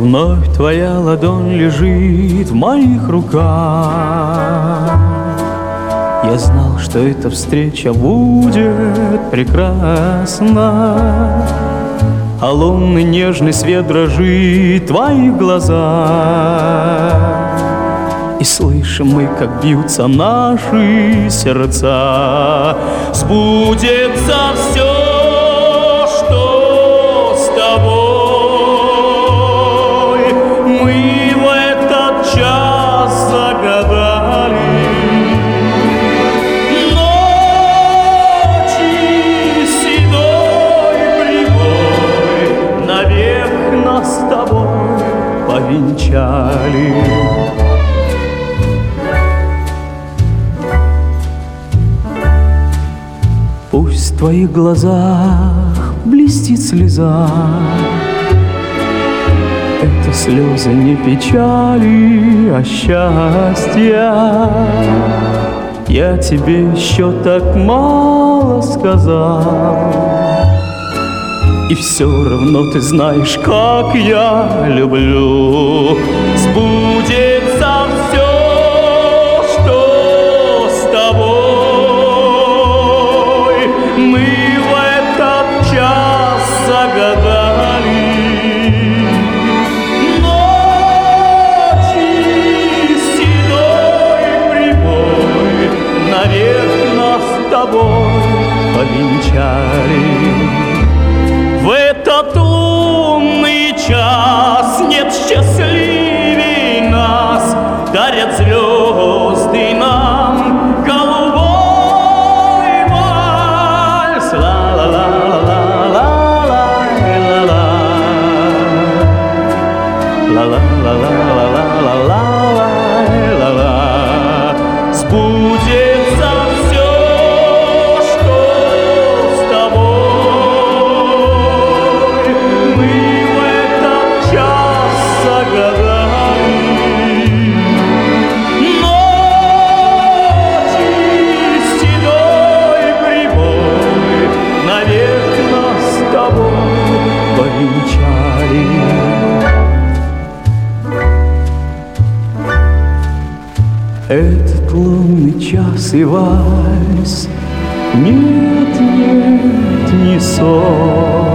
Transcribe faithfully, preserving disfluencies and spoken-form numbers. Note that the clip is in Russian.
Вновь твоя ладонь лежит в моих руках. Я знал, что эта встреча будет прекрасна, а лунный нежный свет дрожит в твоих глазах. И слышим мы, как бьются наши сердца. Сбудется все, что с тобой мы в этот час загадали. Ночи седой прибой навек нас с тобой повенчали. Пусть в твоих глазах блестит слеза, это слезы не печали, а счастья. Я тебе еще так мало сказал, и все равно ты знаешь, как я люблю. Сбудется все, мы в этот час загадали. Ночи седой прибой навек нас с тобой повенчали. В этот лунный час нет счастливей нас, дарят звезды нам голубой вальс. Ла-ла-ла-ла-ла-ла-ла-ла-ла-ла-ла-ла. Сбудется все, что с тобой мы в этот час загадали. Ночи седой прибой навек нас с тобой повенчали. Этот лунный час и вальс, нет, нет, не сон.